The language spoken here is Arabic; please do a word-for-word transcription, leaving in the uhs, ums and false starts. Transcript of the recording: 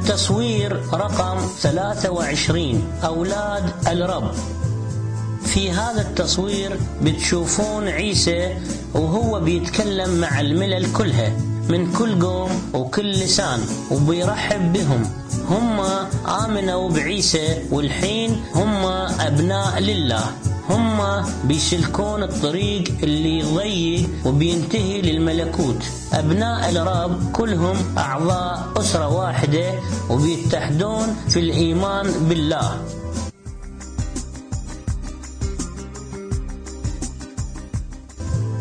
التصوير رقم ثلاثة وعشرين، أولاد الرب. في هذا التصوير بتشوفون عيسى وهو بيتكلم مع الملل كلها من كل قوم وكل لسان، وبيرحب بهم. هم آمنوا بعيسى والحين هم أبناء لله. هم بيسلكون الطريق اللي يضيق وبينتهي للملكوت. أبناء الرب كلهم أعضاء أسرة واحدة وبيتحدون في الإيمان بالله.